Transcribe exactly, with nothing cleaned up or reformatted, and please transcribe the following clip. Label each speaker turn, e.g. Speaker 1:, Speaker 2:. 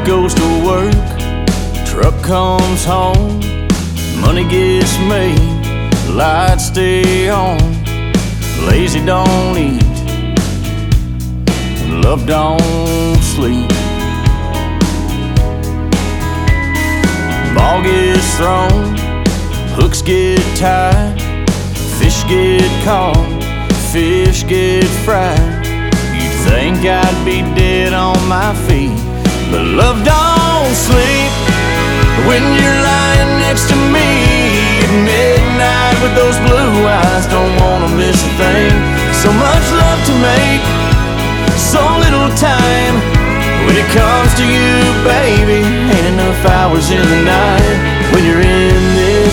Speaker 1: goes to work, truck comes home, money gets made, lights stay on, lazy don't eat, love don't sleep. Ball gets thrown, hooks get tied, fish get caught, fish get fried. You'd think I'd be dead on my feet, but love don't sleep when you're lying next to me at midnight with those blue eyes. Don't wanna miss a thing. So much love to make, so little time. When it comes to you, baby, ain't enough hours in the night. When you're in this